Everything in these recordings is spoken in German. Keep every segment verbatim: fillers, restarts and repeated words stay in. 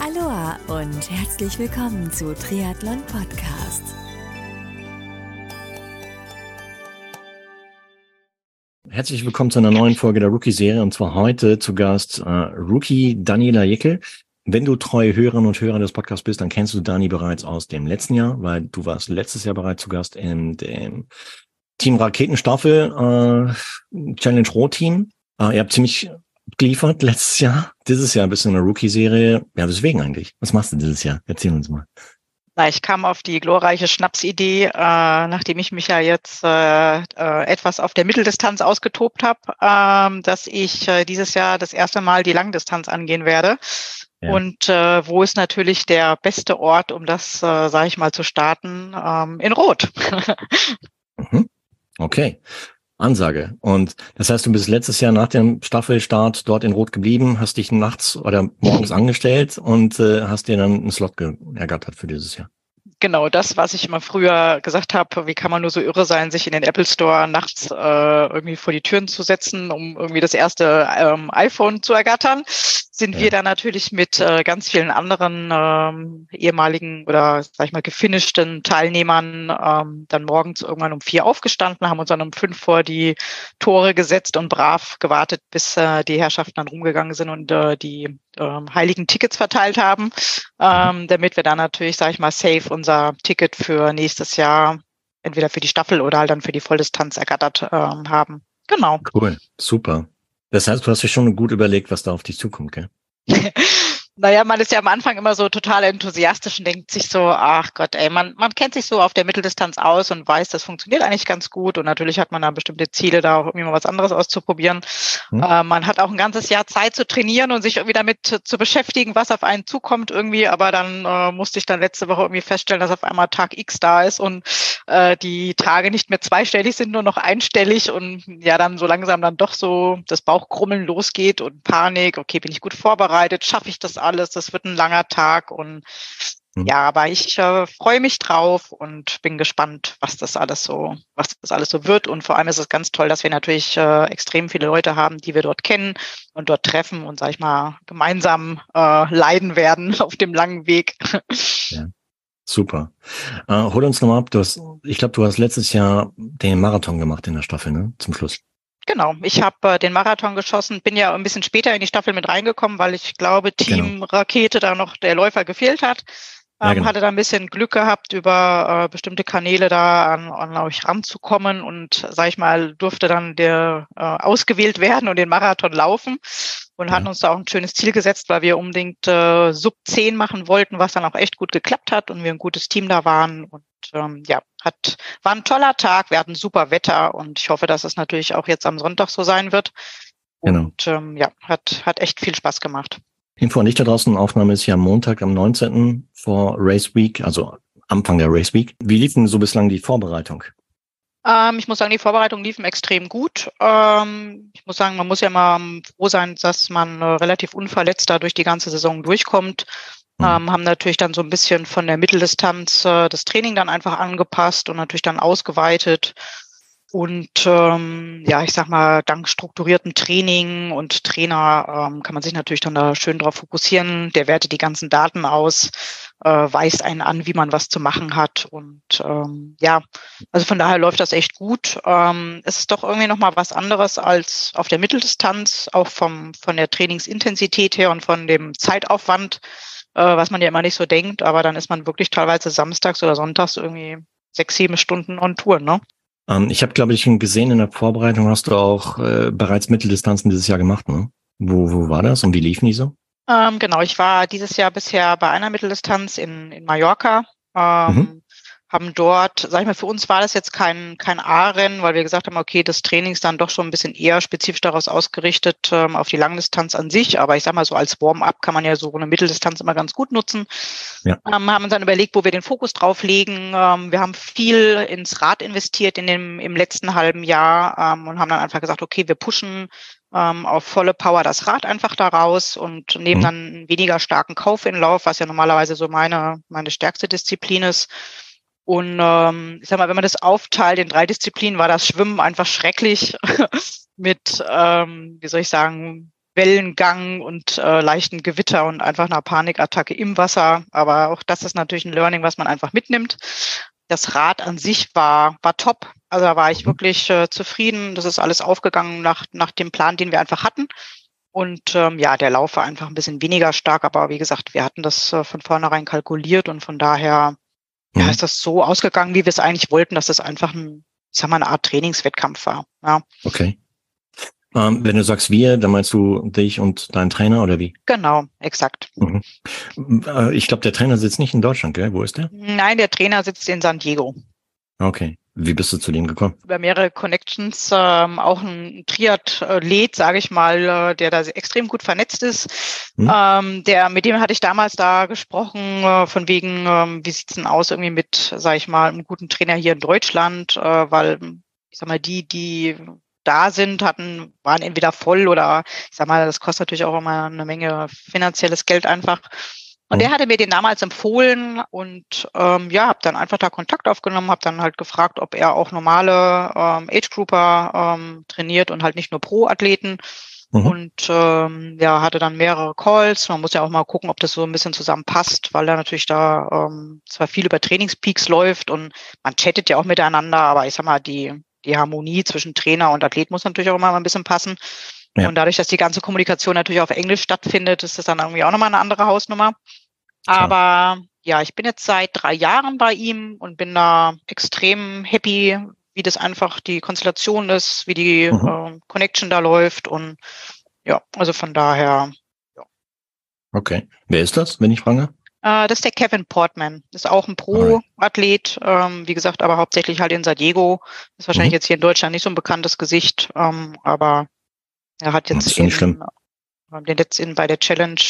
Aloha und herzlich willkommen zu Triathlon Podcast. Herzlich willkommen zu einer neuen Folge der Rookie-Serie und zwar heute zu Gast äh, Rookie Daniela Jeckel. Wenn du treue Hörerinnen und Hörer des Podcasts bist, dann kennst du Dani bereits aus dem letzten Jahr, weil du warst letztes Jahr bereits zu Gast in dem Team Raketenstaffel äh, Challenge Rot-Team. Äh, ihr habt ziemlich geliefert letztes Jahr. Dieses Jahr bist du in der Rookie-Serie. Ja, weswegen eigentlich? Was machst du dieses Jahr? Erzähl uns mal. Na, ich kam auf die glorreiche Schnapsidee, äh, nachdem ich mich ja jetzt äh, äh, etwas auf der Mitteldistanz ausgetobt habe, äh, dass ich äh, dieses Jahr das erste Mal die Langdistanz angehen werde. Ja. Und äh, wo ist natürlich der beste Ort, um das, äh, sage ich mal, zu starten? Ähm, in Rot. mhm. Okay. Ansage. Und das heißt, du bist letztes Jahr nach dem Staffelstart dort in Rot geblieben, hast dich nachts oder morgens angestellt und äh, hast dir dann einen Slot ergattert für dieses Jahr. Genau, das, was ich immer früher gesagt habe, wie kann man nur so irre sein, sich in den Apple Store nachts äh, irgendwie vor die Türen zu setzen, um irgendwie das erste ähm, iPhone zu ergattern, sind ja. wir dann natürlich mit äh, ganz vielen anderen ähm, ehemaligen oder, sag ich mal, gefinischten Teilnehmern ähm, dann morgens irgendwann um vier aufgestanden, haben uns dann um fünf vor die Tore gesetzt und brav gewartet, bis äh, die Herrschaften dann rumgegangen sind und äh, die äh, heiligen Tickets verteilt haben, ähm, damit wir dann natürlich, sag ich mal, safe unser Ticket für nächstes Jahr entweder für die Staffel oder halt dann für die Volldistanz ergattert ähm, haben. Genau. Cool, super. Das heißt, du hast dir schon gut überlegt, was da auf dich zukommt, gell? Naja, man ist ja am Anfang immer so total enthusiastisch und denkt sich so, ach Gott, ey, man, man kennt sich so auf der Mitteldistanz aus und weiß, das funktioniert eigentlich ganz gut. Und natürlich hat man da bestimmte Ziele, da auch irgendwie mal was anderes auszuprobieren. Hm. Äh, man hat auch ein ganzes Jahr Zeit zu trainieren und sich irgendwie damit zu, zu beschäftigen, was auf einen zukommt irgendwie. Aber dann äh, musste ich dann letzte Woche irgendwie feststellen, dass auf einmal Tag X da ist und äh, die Tage nicht mehr zweistellig sind, nur noch einstellig und ja, dann so langsam dann doch so das Bauchkrummeln losgeht und Panik. Okay, bin ich gut vorbereitet? Schaffe ich das alles? Alles, das wird ein langer Tag und mhm. ja, aber ich äh, freue mich drauf und bin gespannt, was das alles so, was das alles so wird. Und vor allem ist es ganz toll, dass wir natürlich äh, extrem viele Leute haben, die wir dort kennen und dort treffen und, sag ich mal, gemeinsam äh, leiden werden auf dem langen Weg. Ja. Super. Äh, hol uns nochmal ab. Du hast, ich glaube, du hast letztes Jahr den Marathon gemacht in der Staffel, ne? Zum Schluss. Genau, ich habe äh, den Marathon geschossen, bin ja ein bisschen später in die Staffel mit reingekommen, weil ich glaube, Team genau. Rakete da noch der Läufer gefehlt hat. Ähm, ja, genau. Hatte da ein bisschen Glück gehabt, über äh, bestimmte Kanäle da an, an euch ranzukommen und, sag ich mal, durfte dann der äh, ausgewählt werden und den Marathon laufen und ja. hatten uns da auch ein schönes Ziel gesetzt, weil wir unbedingt äh, Sub zehn machen wollten, was dann auch echt gut geklappt hat und wir ein gutes Team da waren und ähm, ja, hat, war ein toller Tag, wir hatten super Wetter und ich hoffe, dass es natürlich auch jetzt am Sonntag so sein wird. Und genau. ähm, ja, hat, hat echt viel Spaß gemacht. Info an dich da draußen, Aufnahme ist ja am Montag, am neunzehnten vor Race Week, also Anfang der Race Week. Wie lief denn so bislang die Vorbereitung? Ähm, ich muss sagen, die Vorbereitungen liefen extrem gut. Ähm, ich muss sagen, man muss ja mal froh sein, dass man äh, relativ unverletzt da durch die ganze Saison durchkommt. Mhm. Ähm, haben natürlich dann so ein bisschen von der Mitteldistanz äh, das Training dann einfach angepasst und natürlich dann ausgeweitet. Und ähm, ja, ich sag mal, dank strukturiertem Training und Trainer ähm, kann man sich natürlich dann da schön drauf fokussieren. Der wertet die ganzen Daten aus, äh, weist einen an, wie man was zu machen hat. Und ähm, ja, also von daher läuft das echt gut. Ähm, es ist doch irgendwie nochmal was anderes als auf der Mitteldistanz, auch vom von der Trainingsintensität her und von dem Zeitaufwand, äh, was man ja immer nicht so denkt. Aber dann ist man wirklich teilweise samstags oder sonntags irgendwie sechs, sieben Stunden on Tour, ne? Ich habe, glaube ich, gesehen, in der Vorbereitung hast du auch äh, bereits Mitteldistanzen dieses Jahr gemacht, ne? Wo, wo war das und wie liefen die so? Ähm, genau, ich war dieses Jahr bisher bei einer Mitteldistanz in, in Mallorca. Ähm, mhm. Haben dort, sag ich mal, für uns war das jetzt kein kein A-Rennen, weil wir gesagt haben, okay, das Training ist dann doch schon ein bisschen eher spezifisch daraus ausgerichtet ähm, auf die Langdistanz an sich. Aber ich sag mal, so als Warm-up kann man ja so eine Mitteldistanz immer ganz gut nutzen. Ja. Ähm, haben uns dann überlegt, wo wir den Fokus drauf legen. Ähm, wir haben viel ins Rad investiert in dem im letzten halben Jahr ähm, und haben dann einfach gesagt, okay, wir pushen ähm, auf volle Power das Rad einfach da raus und nehmen mhm. dann einen weniger starken Kaufinlauf, was ja normalerweise so meine meine stärkste Disziplin ist. Und ähm, ich sag mal, wenn man das aufteilt in drei Disziplinen, war das Schwimmen einfach schrecklich mit, ähm, wie soll ich sagen, Wellengang und äh, leichten Gewitter und einfach einer Panikattacke im Wasser. Aber auch das ist natürlich ein Learning, was man einfach mitnimmt. Das Rad an sich war war top. Also da war ich Mhm. wirklich äh, zufrieden. Das ist alles aufgegangen nach nach dem Plan, den wir einfach hatten. Und ähm, ja, der Lauf war einfach ein bisschen weniger stark. Aber wie gesagt, wir hatten das äh, von vornherein kalkuliert und von daher ja, Mhm. ist das so ausgegangen, wie wir es eigentlich wollten, dass das einfach ein, ich sag mal, eine Art Trainingswettkampf war. Ja, Okay. Ähm, wenn du sagst wir, dann meinst du dich und deinen Trainer oder wie? genau, exakt. Mhm. Äh, Ich glaube, der Trainer sitzt nicht in Deutschland, gell? Wo ist der? Nein, der Trainer sitzt in San Diego. Okay. Wie bist du zu dem gekommen? Über mehrere Connections, ähm, auch ein Triathlet, sage ich mal, äh, der da extrem gut vernetzt ist. Hm? Ähm, der, mit dem hatte ich damals da gesprochen, äh, von wegen, ähm, wie sieht's denn aus irgendwie mit, sage ich mal, einem guten Trainer hier in Deutschland, äh, weil, ich sag mal, die, die da sind, hatten, waren entweder voll oder, ich sag mal, das kostet natürlich auch immer eine Menge finanzielles Geld einfach. Und der Hm? hatte mir den damals empfohlen und ähm, ja, habe dann einfach da Kontakt aufgenommen, habe dann halt gefragt, ob er auch normale ähm, Age-Grouper ähm, trainiert und halt nicht nur Pro-Athleten. Mhm. Und ähm, ja, hatte dann mehrere Calls. Man muss ja auch mal gucken, ob das so ein bisschen zusammenpasst, weil er natürlich da ähm, zwar viel über Trainingspeaks läuft und man chattet ja auch miteinander, aber ich sag mal, die, die Harmonie zwischen Trainer und Athlet muss natürlich auch immer mal ein bisschen passen. Ja, Und dadurch, dass die ganze Kommunikation natürlich auf Englisch stattfindet, ist das dann irgendwie auch nochmal eine andere Hausnummer. klar. Aber ja, ich bin jetzt seit drei Jahren bei ihm und bin da extrem happy, wie das einfach die Konstellation ist, wie die Mhm. äh, Connection da läuft. Und ja, also von daher, ja. Okay. Wer ist das, wenn ich frage? Äh, das ist der Kevin Portman. Das ist auch ein Alright. Pro-Athlet, ähm, wie gesagt, aber hauptsächlich halt in San Diego. Ist wahrscheinlich Mhm. jetzt hier in Deutschland nicht so ein bekanntes Gesicht, ähm, aber er hat Das jetzt ist ja nicht in, schlimm. äh, den letzten bei der Challenge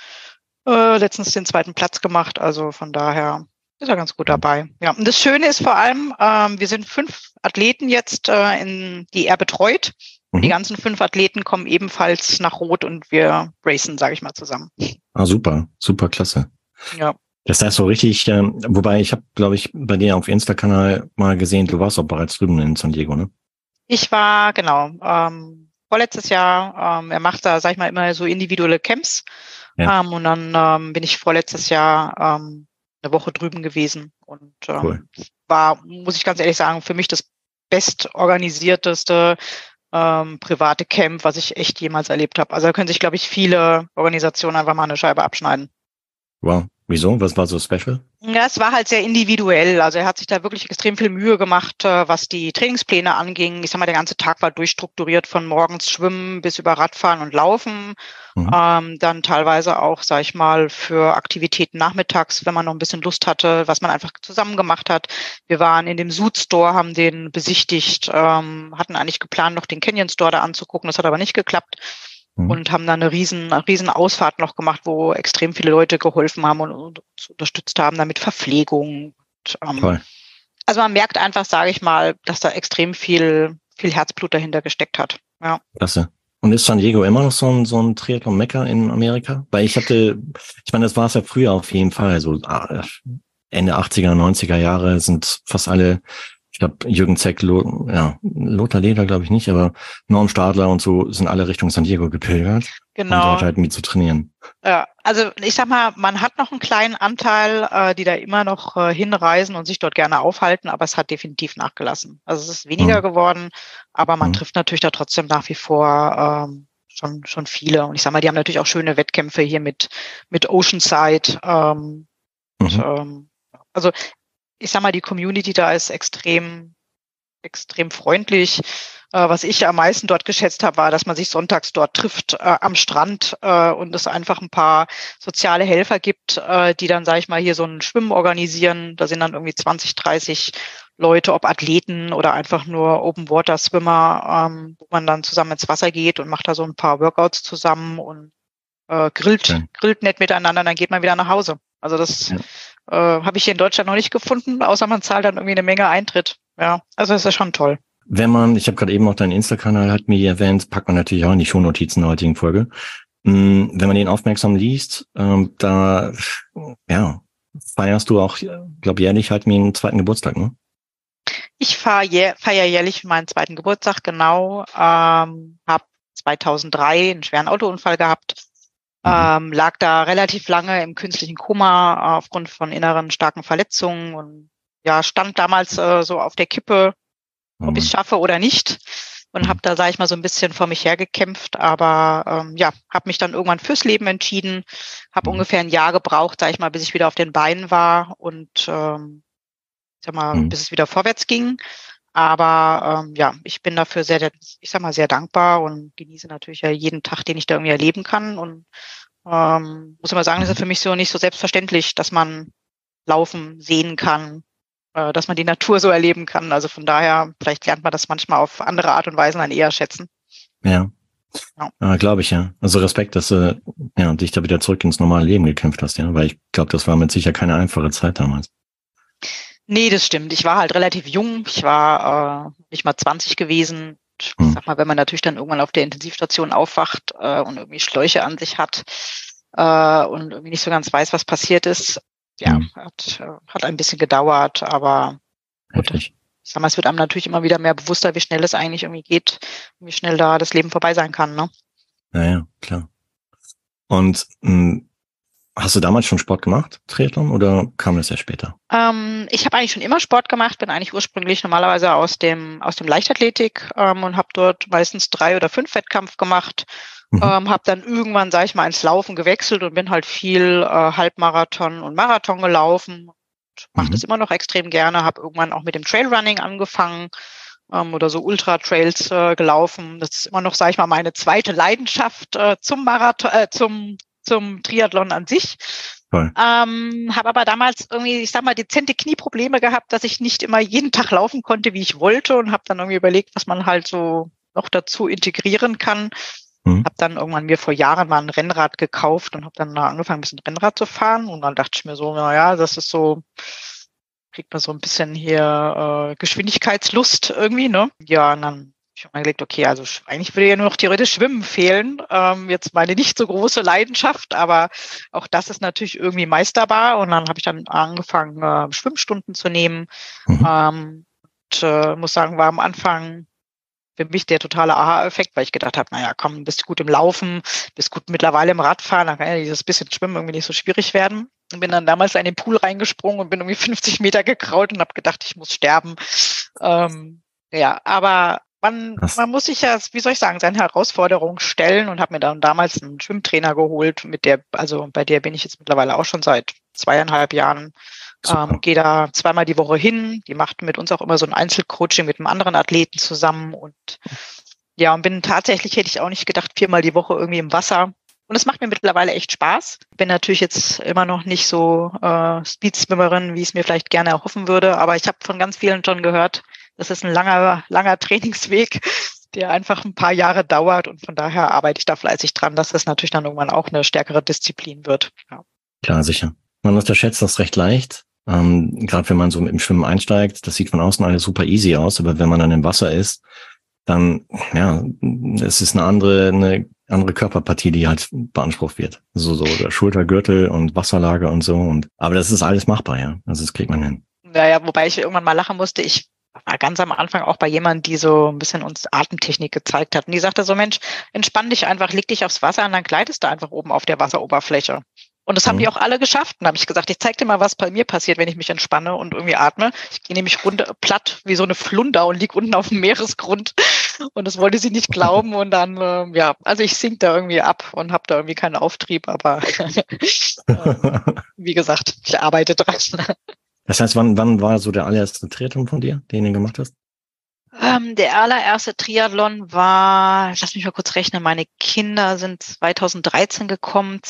äh, letztens den zweiten Platz gemacht. Also von daher ist er ganz gut Mhm. dabei. Ja, und das Schöne ist vor allem, ähm, wir sind fünf Athleten jetzt, äh, in, die er betreut. Und die Mhm. ganzen fünf Athleten kommen ebenfalls nach Rot und wir racen, sage ich mal, zusammen. Ah, super. Super klasse. Ja. Das heißt so richtig, ähm, wobei ich habe, glaube ich, bei dir auf Insta-Kanal mal gesehen, du warst auch bereits drüben in San Diego, ne? Ich war, genau, ähm, vorletztes Jahr, ähm, er macht da, sag ich mal, immer so individuelle Camps. Ja, Ähm, und dann ähm, bin ich vorletztes Jahr ähm, eine Woche drüben gewesen und cool. ähm, war, muss ich ganz ehrlich sagen, für mich das bestorganisierteste ähm, private Camp, was ich echt jemals erlebt habe. Also da können sich, glaube ich, viele Organisationen einfach mal eine Scheibe abschneiden. Wow. Wieso? Was war so special? Ja, es war halt sehr individuell. Also er hat sich da wirklich extrem viel Mühe gemacht, äh, was die Trainingspläne anging. Ich sag mal, der ganze Tag war durchstrukturiert von morgens Schwimmen bis über Radfahren und Laufen. Mhm. Ähm, dann teilweise auch, sag ich mal, für Aktivitäten nachmittags, wenn man noch ein bisschen Lust hatte, was man einfach zusammen gemacht hat. Wir waren in dem Zoot Store, haben den besichtigt, ähm, hatten eigentlich geplant, noch den Canyon Store da anzugucken. Das hat aber nicht geklappt. Mhm. Und haben dann eine riesen, eine riesen Ausfahrt noch gemacht, wo extrem viele Leute geholfen haben und, und uns unterstützt haben, damit Verpflegung. Und, ähm, Toll. also man merkt einfach, sage ich mal, dass da extrem viel, viel Herzblut dahinter gesteckt hat. Ja. Klasse. Und ist San Diego immer noch so ein, so ein Triathlon-Mekka in Amerika? Weil ich hatte, ich meine, das war es ja früher auf jeden Fall. So ah, Ende achtziger, neunziger Jahre sind fast alle, ich glaube, Jürgen Zeck, Lo, ja, Lothar Leder glaube ich nicht, aber Norm Stadler und so sind alle Richtung San Diego gepilgert, um dort Genau. halt mit zu trainieren. Ja, also ich sag mal, man hat noch einen kleinen Anteil, äh, die da immer noch äh, hinreisen und sich dort gerne aufhalten, aber es hat definitiv nachgelassen. Also es ist weniger Mhm. geworden, aber man Mhm. trifft natürlich da trotzdem nach wie vor ähm, schon schon viele. Und ich sag mal, die haben natürlich auch schöne Wettkämpfe hier mit mit Oceanside. Ähm, und, Mhm. ähm, also ich sag mal, die Community da ist extrem extrem freundlich. Äh, was ich am meisten dort geschätzt habe, war, dass man sich sonntags dort trifft äh, am Strand äh, und es einfach ein paar soziale Helfer gibt, äh, die dann, sage ich mal, hier so ein Schwimmen organisieren. Da sind dann irgendwie zwanzig, dreißig Leute, ob Athleten oder einfach nur Open-Water-Swimmer, ähm, wo man dann zusammen ins Wasser geht und macht da so ein paar Workouts zusammen und äh, grillt, Schön. grillt nett miteinander, dann geht man wieder nach Hause. Also das Ja. äh, habe ich hier in Deutschland noch nicht gefunden, außer man zahlt dann irgendwie eine Menge Eintritt. Ja, also das ist schon toll. Wenn man, ich habe gerade eben auch deinen Insta-Kanal hat mir erwähnt, packt man natürlich auch in die Shownotizen der heutigen Folge. Mm, Wenn man den aufmerksam liest, ähm, da, ja, feierst du auch, glaube jährlich halt mir einen zweiten Geburtstag, ne? Ich feiere jä feier jährlich meinen zweiten Geburtstag, genau. Ähm, habe zweitausenddrei einen schweren Autounfall gehabt. Mhm. Ähm, lag da relativ lange im künstlichen Koma aufgrund von inneren starken Verletzungen und ja, stand damals äh, so auf der Kippe, ob ich es schaffe oder nicht. Und habe da, sage ich mal, so ein bisschen vor mich hergekämpft. Aber ähm, ja, habe mich dann irgendwann fürs Leben entschieden. Habe mhm. ungefähr ein Jahr gebraucht, sage ich mal, bis ich wieder auf den Beinen war und ähm, sag mal, mhm. bis es wieder vorwärts ging. Aber ähm, ja, ich bin dafür sehr, ich sag mal, sehr dankbar und genieße natürlich ja jeden Tag, den ich da irgendwie erleben kann. Und ähm, muss immer sagen, das ist für mich so nicht so selbstverständlich, dass man laufen sehen kann, äh, dass man die Natur so erleben kann. Also von daher, vielleicht lernt man das manchmal auf andere Art und Weise dann eher schätzen. Ja, ja. ja glaube ich, ja. Also Respekt, dass du ja, dich da wieder zurück ins normale Leben gekämpft hast, ja, weil ich glaube, das war mit sicher keine einfache Zeit damals. Nee, das stimmt. Ich war halt relativ jung. Ich war äh, nicht mal zwanzig gewesen. Ich hm. sag mal, wenn man natürlich dann irgendwann auf der Intensivstation aufwacht äh, und irgendwie Schläuche an sich hat äh, und irgendwie nicht so ganz weiß, was passiert ist, ja, hm. hat, hat ein bisschen gedauert, aber gut. Ich sag mal, es wird einem natürlich immer wieder mehr bewusster, wie schnell es eigentlich irgendwie geht, wie schnell da das Leben vorbei sein kann, ne? Naja, klar. Und mh, hast du damals schon Sport gemacht, Triathlon, oder kam das erst später? Ähm, ich habe eigentlich schon immer Sport gemacht, bin eigentlich ursprünglich normalerweise aus dem aus dem Leichtathletik ähm, und habe dort meistens drei oder fünf Wettkampf gemacht. Mhm. Ähm, habe dann irgendwann, sage ich mal, ins Laufen gewechselt und bin halt viel äh, Halbmarathon und Marathon gelaufen. Mache mhm. das immer noch extrem gerne. Habe irgendwann auch mit dem Trailrunning angefangen ähm, oder so Ultra-Trails äh, gelaufen. Das ist immer noch, sage ich mal, meine zweite Leidenschaft äh, zum Marathon, äh, zum zum Triathlon an sich. Ähm, habe aber damals irgendwie, ich sag mal, dezente Knieprobleme gehabt, dass ich nicht immer jeden Tag laufen konnte, wie ich wollte, und habe dann irgendwie überlegt, was man halt so noch dazu integrieren kann. Mhm. Habe dann irgendwann mir vor Jahren mal ein Rennrad gekauft und habe dann angefangen, ein bisschen Rennrad zu fahren. Und dann dachte ich mir so, naja, das ist so, kriegt man so ein bisschen hier äh, Geschwindigkeitslust irgendwie, ne? Ja, und dann ich habe mir gedacht, okay, also eigentlich würde ja nur noch theoretisch Schwimmen fehlen. Ähm, jetzt meine nicht so große Leidenschaft, aber auch das ist natürlich irgendwie meisterbar. Und dann habe ich dann angefangen, äh, Schwimmstunden zu nehmen. Mhm. Ähm, und äh, muss sagen, war am Anfang für mich der totale Aha-Effekt, weil ich gedacht habe, naja, komm, bist du gut im Laufen, bist gut mittlerweile im Radfahren, dann kann ja dieses bisschen Schwimmen irgendwie nicht so schwierig werden. Und bin dann damals in den Pool reingesprungen und bin irgendwie fünfzig Meter gekrault und habe gedacht, ich muss sterben. Ähm, ja, aber Man, man muss sich ja, wie soll ich sagen, seine Herausforderungen stellen und habe mir dann damals einen Schwimmtrainer geholt, mit der, also bei der bin ich jetzt mittlerweile auch schon seit zweieinhalb Jahren. Ähm, gehe da zweimal die Woche hin. Die macht mit uns auch immer so ein Einzelcoaching mit einem anderen Athleten zusammen und ja, und bin tatsächlich, hätte ich auch nicht gedacht, viermal die Woche irgendwie im Wasser. Und es macht mir mittlerweile echt Spaß. Bin natürlich jetzt immer noch nicht so äh, Speedswimmerin, wie ich es mir vielleicht gerne erhoffen würde, aber ich habe von ganz vielen schon gehört, das ist ein langer, langer Trainingsweg, der einfach ein paar Jahre dauert. Und von daher arbeite ich da fleißig dran, dass das natürlich dann irgendwann auch eine stärkere Disziplin wird. Ja. Klar, sicher. Man unterschätzt das recht leicht. Ähm, gerade wenn man so im Schwimmen einsteigt, das sieht von außen alles super easy aus. Aber wenn man dann im Wasser ist, dann, ja, es ist eine andere, eine andere Körperpartie, die halt beansprucht wird. So, so der Schultergürtel und Wasserlage und so. Und, aber das ist alles machbar, ja. Also das kriegt man hin. Naja, wobei ich irgendwann mal lachen musste. Ich war ganz am Anfang auch bei jemandem, die so ein bisschen uns Atemtechnik gezeigt hat. Und die sagte so, Mensch, entspann dich einfach, leg dich aufs Wasser und dann gleitest du einfach oben auf der Wasseroberfläche. Und das haben mhm. die auch alle geschafft. Und da habe ich gesagt, ich zeig dir mal, was bei mir passiert, wenn ich mich entspanne und irgendwie atme. Ich gehe nämlich runter, platt wie so eine Flunder und lieg unten auf dem Meeresgrund. Und das wollte sie nicht glauben. Und dann, äh, ja, also ich sink da irgendwie ab und habe da irgendwie keinen Auftrieb. Aber äh, wie gesagt, ich arbeite dran. Das heißt, wann, wann war so der allererste Triathlon von dir, den du gemacht hast? Ähm, der allererste Triathlon war, lass mich mal kurz rechnen, meine Kinder sind zweitausenddreizehn gekommen,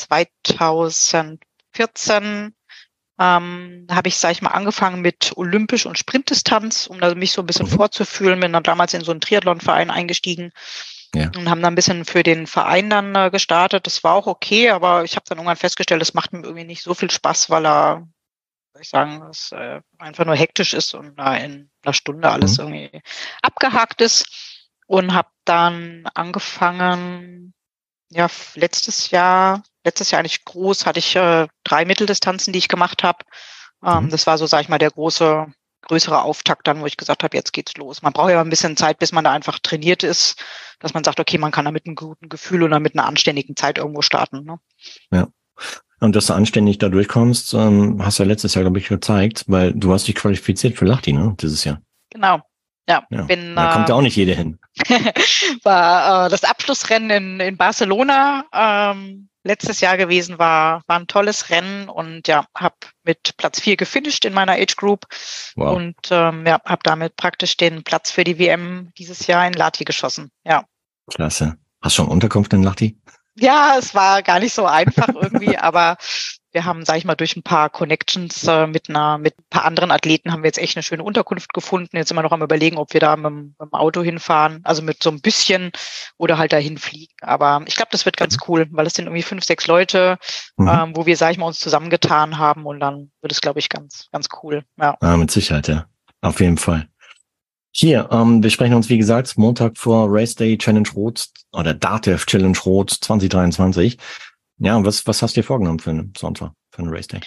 zweitausendvierzehn ähm, habe ich, sag ich mal, angefangen mit Olympisch- und Sprintdistanz, um da mich so ein bisschen mhm. vorzufühlen, bin dann damals in so einen Triathlonverein eingestiegen. Ja. Und haben dann ein bisschen für den Verein dann äh, gestartet. Das war auch okay, aber ich habe dann irgendwann festgestellt, das macht mir irgendwie nicht so viel Spaß, weil er ich sagen, es äh, einfach nur hektisch ist und äh, in einer Stunde alles mhm. irgendwie abgehakt ist. Und habe dann angefangen, ja, letztes Jahr, letztes Jahr eigentlich groß, hatte ich äh, drei Mitteldistanzen, die ich gemacht habe. Ähm, mhm. Das war so, sag ich mal, der große, größere Auftakt dann, wo ich gesagt habe, jetzt geht's los. Man braucht ja ein bisschen Zeit, bis man da einfach trainiert ist, dass man sagt, okay, man kann da mit einem guten Gefühl oder mit einer anständigen Zeit irgendwo starten. Ne? Ja. Und dass du anständig da durchkommst, ähm, hast du ja letztes Jahr, glaube ich, gezeigt, weil du hast dich qualifiziert für Lahti, ne, dieses Jahr. Genau. Ja, ja. bin, da kommt ja ähm, auch nicht jeder hin. war äh, das Abschlussrennen in, in Barcelona ähm, letztes Jahr gewesen, war, war ein tolles Rennen und ja, habe mit Platz vier gefinisht in meiner Age Group Wow. und ähm, ja, habe damit praktisch den Platz für die W M dieses Jahr in Lahti geschossen. Ja. Klasse. Hast du schon Unterkunft in Lahti? Ja, es war gar nicht so einfach irgendwie, aber wir haben, sage ich mal, durch ein paar Connections äh, mit einer, mit ein paar anderen Athleten haben wir jetzt echt eine schöne Unterkunft gefunden. Jetzt sind wir noch am Überlegen, ob wir da mit, mit dem Auto hinfahren, also mit so ein bisschen oder halt dahin fliegen. Aber ich glaube, das wird ganz cool, weil es sind irgendwie fünf, sechs Leute, mhm. ähm, wo wir, sage ich mal, uns zusammengetan haben und dann wird es, glaube ich, ganz, ganz cool. Ja. Ah, mit Sicherheit, ja. Auf jeden Fall. Hier, ähm, wir sprechen uns, wie gesagt, Montag vor Race Day Challenge Rot oder DATEV Challenge Rot zwanzig dreiundzwanzig. Ja, was, was hast du dir vorgenommen für einen Sonntag, für einen Race Day?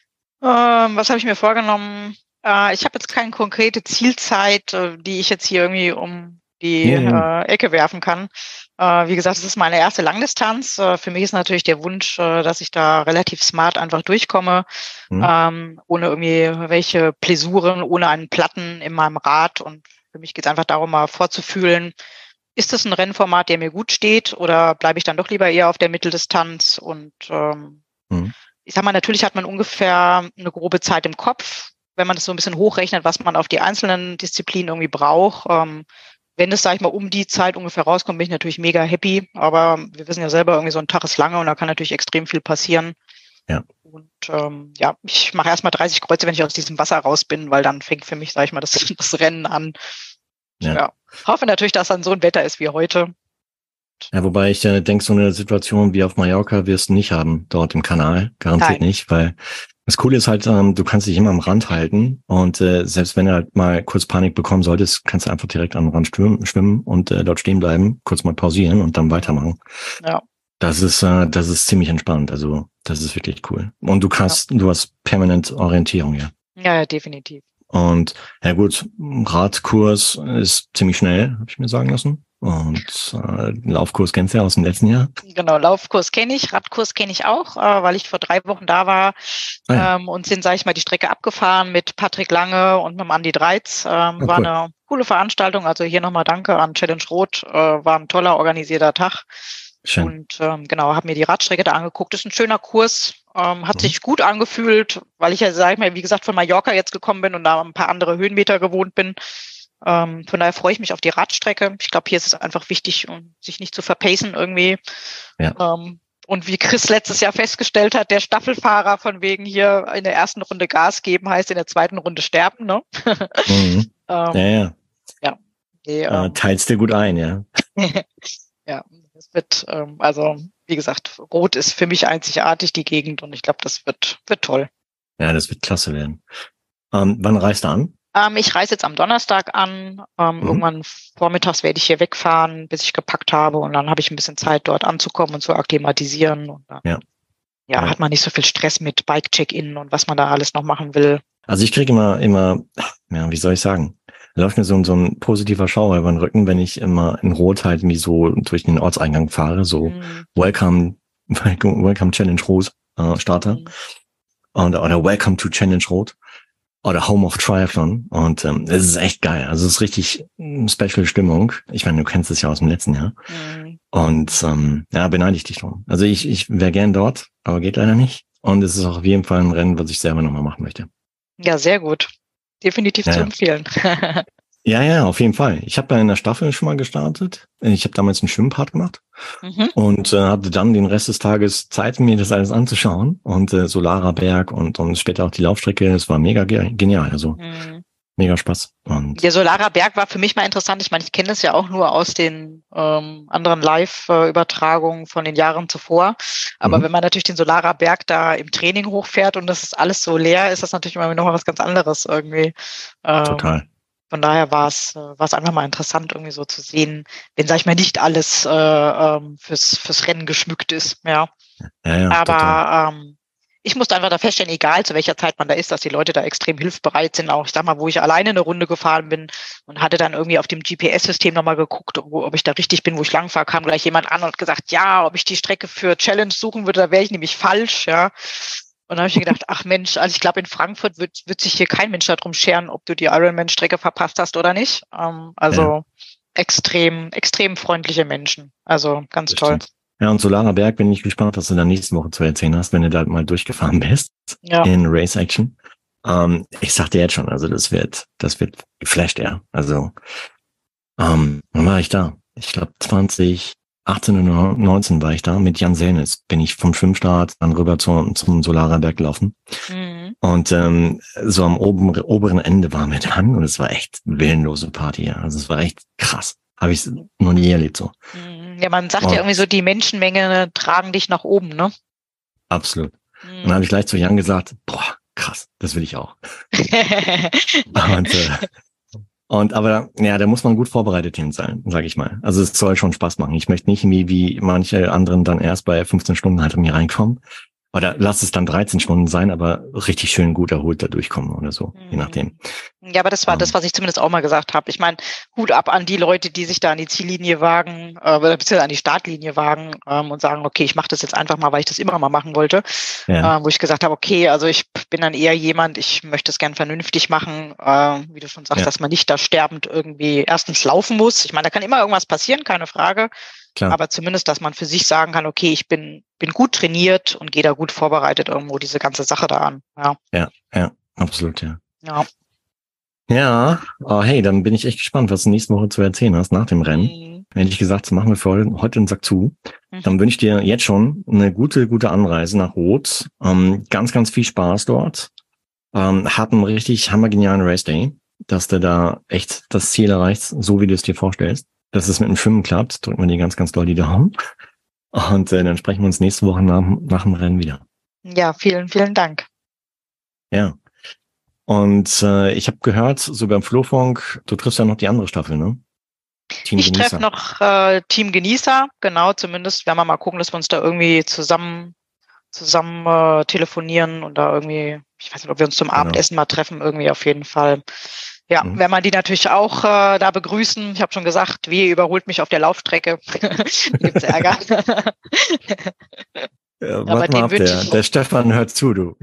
Ähm, was habe ich mir vorgenommen? Äh, ich habe jetzt keine konkrete Zielzeit, äh, die ich jetzt hier irgendwie um die ja. äh, Ecke werfen kann. Äh, wie gesagt, es ist meine erste Langdistanz. Äh, für mich ist natürlich der Wunsch, äh, dass ich da relativ smart einfach durchkomme, mhm. ähm, ohne irgendwie welche Pläsuren, ohne einen Platten in meinem Rad. Und für mich geht es einfach darum, mal vorzufühlen, ist das ein Rennformat, der mir gut steht oder bleibe ich dann doch lieber eher auf der Mitteldistanz? Und ähm, mhm. ich sag mal, natürlich hat man ungefähr eine grobe Zeit im Kopf, wenn man das so ein bisschen hochrechnet, was man auf die einzelnen Disziplinen irgendwie braucht. Ähm, wenn es, sag ich mal, um die Zeit ungefähr rauskommt, bin ich natürlich mega happy. Aber wir wissen ja selber, irgendwie so ein Tag ist lange und da kann natürlich extrem viel passieren. Ja. Und ähm, ja, ich mache erstmal dreißig Kreuze, wenn ich aus diesem Wasser raus bin, weil dann fängt für mich, sag ich mal, das, das Rennen an. Ja. ja. Hoffe natürlich, dass dann so ein Wetter ist wie heute. Ja, wobei ich äh, denke, so eine Situation wie auf Mallorca wirst du nicht haben, dort im Kanal. Garantiert Nein. nicht, weil das Coole ist halt, ähm, du kannst dich immer am Rand halten und äh, selbst wenn du halt mal kurz Panik bekommen solltest, kannst du einfach direkt am Rand schwimmen, schwimmen und äh, dort stehen bleiben, kurz mal pausieren und dann weitermachen. Ja. Das ist, äh, das ist ziemlich entspannt. Also das ist wirklich cool. Und du kannst, ja. du hast permanent Orientierung, ja. Ja, ja, definitiv. Und ja gut, Radkurs ist ziemlich schnell, habe ich mir sagen lassen. Und äh, Laufkurs kennst du ja aus dem letzten Jahr. Genau, Laufkurs kenne ich, Radkurs kenne ich auch, äh, weil ich vor drei Wochen da war ah, ja. ähm, und sind, sage ich mal, die Strecke abgefahren mit Patrick Lange und mit dem Andi Dreiz. Ähm, oh, war cool. Eine coole Veranstaltung. Also hier nochmal danke an Challenge Rot. Äh, war ein toller, organisierter Tag. Schön. Und ähm, genau, habe mir die Radstrecke da angeguckt. Ist ein schöner Kurs. Ähm, hat mhm. sich gut angefühlt, weil ich ja, sage ich mal, wie gesagt, von Mallorca jetzt gekommen bin und da ein paar andere Höhenmeter gewohnt bin. Ähm, von daher freue ich mich auf die Radstrecke. Ich glaube, hier ist es einfach wichtig, um sich nicht zu verpacen irgendwie. Ja. Ähm, und wie Chris letztes Jahr festgestellt hat, der Staffelfahrer von wegen hier in der ersten Runde Gas geben, heißt in der zweiten Runde sterben, ne? Mhm. ähm, ja, ja. Ja. Nee, äh, ähm, teilst dir gut ein, ja. Ja, es wird, ähm, also wie gesagt, Rot ist für mich einzigartig, die Gegend, und ich glaube, das wird, wird toll. Ja, das wird klasse werden. Ähm, wann reist du an? Ähm, ich reise jetzt am Donnerstag an. Ähm, mhm. Irgendwann vormittags werde ich hier wegfahren, bis ich gepackt habe. Und dann habe ich ein bisschen Zeit, dort anzukommen und zu akklimatisieren. Und dann ja. Ja, ja. hat man nicht so viel Stress mit Bike-Check-In und was man da alles noch machen will. Also ich kriege immer, immer, ja, wie soll ich sagen, läuft mir so, so ein positiver Schauer über den Rücken, wenn ich immer in Rot halt wie so durch den Ortseingang fahre. So mhm. Welcome, Welcome Challenge Rot äh, Starter. Mhm. Und, oder Welcome to Challenge Rot. Oder Home of Triathlon. Und ähm, es ist echt geil. Also es ist richtig special Stimmung. Ich meine, du kennst es ja aus dem letzten Jahr. Mhm. Und ähm, ja, beneide ich dich drum. Also ich, ich wäre gern dort, aber geht leider nicht. Und es ist auch auf jeden Fall ein Rennen, was ich selber nochmal machen möchte. Ja, sehr gut. Definitiv ja, zu ja. empfehlen. Ja, ja, auf jeden Fall. Ich habe da in der Staffel schon mal gestartet. Ich habe damals einen Schwimmpart gemacht mhm. und äh, hatte dann den Rest des Tages Zeit, mir das alles anzuschauen. Und äh, Solarer Berg und, und später auch die Laufstrecke. Es war mega ge- genial. Also mhm. mega Spaß. Und der Solarer Berg war für mich mal interessant. Ich meine, ich kenne das ja auch nur aus den ähm, anderen Live-Übertragungen von den Jahren zuvor. Aber mhm. wenn man natürlich den Solarer Berg da im Training hochfährt und das ist alles so leer, ist das natürlich immer noch mal was ganz anderes irgendwie. Ähm, Total. Von daher war es war es einfach mal interessant, irgendwie so zu sehen, wenn, sag ich mal, nicht alles äh, ähm, fürs fürs Rennen geschmückt ist. Ja, ja, ja aber ähm, ich musste einfach da feststellen, egal zu welcher Zeit man da ist, dass die Leute da extrem hilfsbereit sind. Auch ich sag mal, wo ich alleine eine Runde gefahren bin und hatte dann irgendwie auf dem G P S-System nochmal geguckt, wo, ob ich da richtig bin, wo ich langfahre, kam gleich jemand an und hat gesagt, ja, ob ich die Strecke für Challenge suchen würde, da wäre ich nämlich falsch, ja. Und dann habe ich mir gedacht, ach Mensch, also ich glaube, in Frankfurt wird, wird sich hier kein Mensch darum scheren, ob du die Ironman-Strecke verpasst hast oder nicht. Ähm, also ja. extrem, extrem freundliche Menschen. Also ganz das toll. Stimmt. Ja, und Solarer Berg bin ich gespannt, was du dann nächste Woche zu erzählen hast, wenn du da mal durchgefahren bist ja. in Race Action. Ähm, ich sagte jetzt schon, also das wird, das wird geflasht, ja. Also, ähm, wann war ich da? Ich glaube zwanzig achtzehn oder neunzehn war ich da mit Jan Selnes. Bin ich vom Schwimmstart dann rüber zum, zum Solarer Berg gelaufen. Mhm. Und ähm, so am oben, oberen Ende waren wir dann und es war echt willenlose Party, ja. Also es war echt krass. Habe ich noch nie erlebt so. Ja, man sagt und, ja irgendwie so, die Menschenmenge tragen dich nach oben, ne? Absolut. Mhm. Und dann habe ich gleich zu Jan gesagt, boah, krass, das will ich auch. und, äh, und aber ja, da muss man gut vorbereitet hin sein, sage ich mal. Also es soll schon Spaß machen. Ich möchte nicht irgendwie wie manche anderen dann erst bei fünfzehn Stunden halt um hier reinkommen. Oder lass es dann dreizehn Stunden sein, aber richtig schön gut erholt da durchkommen oder so, mhm. je nachdem. Ja, aber das war um, das, was ich zumindest auch mal gesagt habe. Ich meine, Hut ab an die Leute, die sich da an die Ziellinie wagen, äh, beziehungsweise an die Startlinie wagen ähm, und sagen, okay, ich mache das jetzt einfach mal, weil ich das immer mal machen wollte. Ja. Äh, wo ich gesagt habe, okay, also ich bin dann eher jemand, ich möchte es gern vernünftig machen, äh, wie du schon sagst, ja. dass man nicht da sterbend irgendwie erstens laufen muss. Ich meine, da kann immer irgendwas passieren, keine Frage. Klar. Aber zumindest, dass man für sich sagen kann, okay, ich bin bin gut trainiert und gehe da gut vorbereitet irgendwo diese ganze Sache da an. Ja, ja, ja, absolut, ja. Ja, ja oh, hey, dann bin ich echt gespannt, was du nächste Woche zu erzählen hast nach dem Rennen. Mhm. Hätte ich gesagt, machen wir für heute den Sack zu. Mhm. Dann wünsche ich dir jetzt schon eine gute, gute Anreise nach Rot. Ähm, ganz, ganz viel Spaß dort. Ähm, hab einen richtig hammergenialen Race Day, dass du da echt das Ziel erreichst, so wie du es dir vorstellst. Dass es mit dem Schwimmen klappt, drücken wir dir ganz, ganz doll die Daumen. Und äh, dann sprechen wir uns nächste Woche nach, nach dem Rennen wieder. Ja, vielen, vielen Dank. Ja. Und äh, ich habe gehört, so beim Flurfunk, du triffst ja noch die andere Staffel, ne? Team ich treffe noch äh, Team Genießer, genau, zumindest werden wir mal gucken, dass wir uns da irgendwie zusammen zusammen äh, telefonieren und da irgendwie, ich weiß nicht, ob wir uns zum genau. Abendessen mal treffen, irgendwie auf jeden Fall. Ja, mhm. wenn man die natürlich auch äh, da begrüßen. Ich habe schon gesagt, wie überholt mich auf der Laufstrecke. Gibt's Ärger. Ja, aber den ab, der, ich, der Stefan hört zu, du.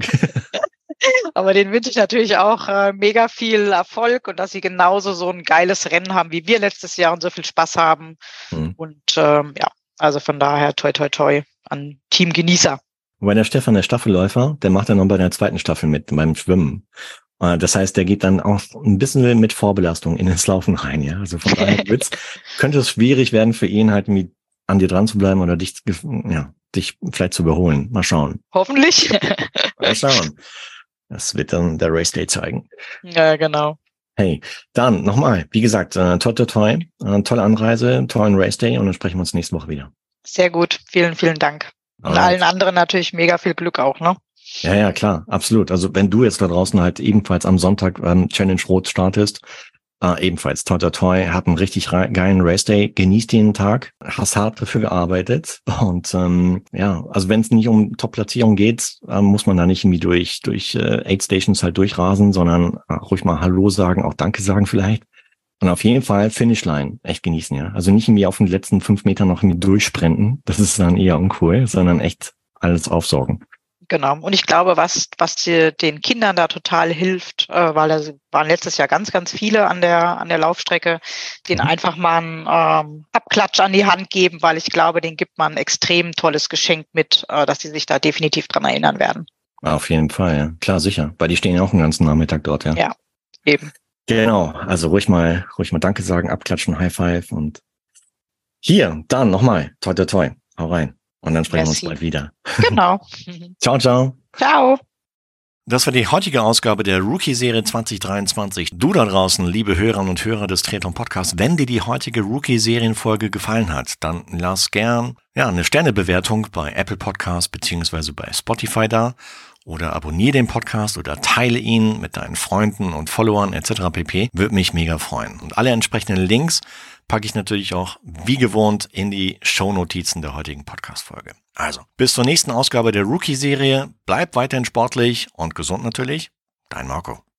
Aber den wünsche ich natürlich auch äh, mega viel Erfolg und dass sie genauso so ein geiles Rennen haben wie wir letztes Jahr und so viel Spaß haben. Mhm. Und ähm, ja, also von daher toi toi toi an Team Genießer. Wobei der Stefan, der Staffelläufer, der macht dann noch bei der zweiten Staffel mit, beim Schwimmen. Das heißt, der geht dann auch ein bisschen mit Vorbelastung in das Laufen rein, ja. Also von daher wird's, könnte es schwierig werden für ihn halt irgendwie an dir dran zu bleiben oder dich, ja, dich vielleicht zu überholen. Mal schauen. Hoffentlich. Mal schauen. Das wird dann der Race Day zeigen. Ja, genau. Hey, dann nochmal, wie gesagt, äh, toi, toi, toi, äh, tolle Anreise, tollen Race Day und dann sprechen wir uns nächste Woche wieder. Sehr gut. Vielen, vielen Dank. Und Alright. Allen anderen natürlich mega viel Glück auch, ne? Ja, ja, klar, absolut. Also wenn du jetzt da draußen halt ebenfalls am Sonntag ähm, Challenge Rot startest, äh, ebenfalls toi toi toi, hab einen richtig geilen Race Day, genieß den Tag, hast hart dafür gearbeitet und ähm, ja, also wenn es nicht um Top-Platzierung geht, äh, muss man da nicht irgendwie durch durch äh, Aid Stations halt durchrasen, sondern äh, ruhig mal Hallo sagen, auch Danke sagen vielleicht. Und auf jeden Fall Finishline echt genießen, ja. Also nicht irgendwie auf den letzten fünf Metern noch irgendwie durchsprinten, das ist dann eher uncool, sondern echt alles aufsaugen. Genau. Und ich glaube, was was die, den Kindern da total hilft, äh, weil da waren letztes Jahr ganz, ganz viele an der an der Laufstrecke, denen einfach mal einen ähm, Abklatsch an die Hand geben, weil ich glaube, denen gibt man ein extrem tolles Geschenk mit, äh, dass sie sich da definitiv dran erinnern werden. Auf jeden Fall, ja. Klar, sicher. Weil die stehen ja auch den ganzen Nachmittag dort, ja. Ja, eben. Genau. Also ruhig mal, ruhig mal Danke sagen, abklatschen, High Five und hier, dann nochmal. Toi, toi, toi. Hau rein. Und dann sprechen Merci. wir uns bald wieder. Genau. Ciao, ciao. Ciao. Das war die heutige Ausgabe der Rookie-Serie zwanzig dreiundzwanzig. Du da draußen, liebe Hörerinnen und Hörer des Triathlon Podcasts, wenn dir die heutige Rookie-Serienfolge gefallen hat, dann lass gern ja eine Sternebewertung bei Apple Podcasts beziehungsweise bei Spotify da oder abonniere den Podcast oder teile ihn mit deinen Freunden und Followern et cetera pp. Würde mich mega freuen. Und alle entsprechenden Links packe ich natürlich auch wie gewohnt in die Shownotizen der heutigen Podcast-Folge. Also, bis zur nächsten Ausgabe der Rookie-Serie. Bleib weiterhin sportlich und gesund natürlich. Dein Marco.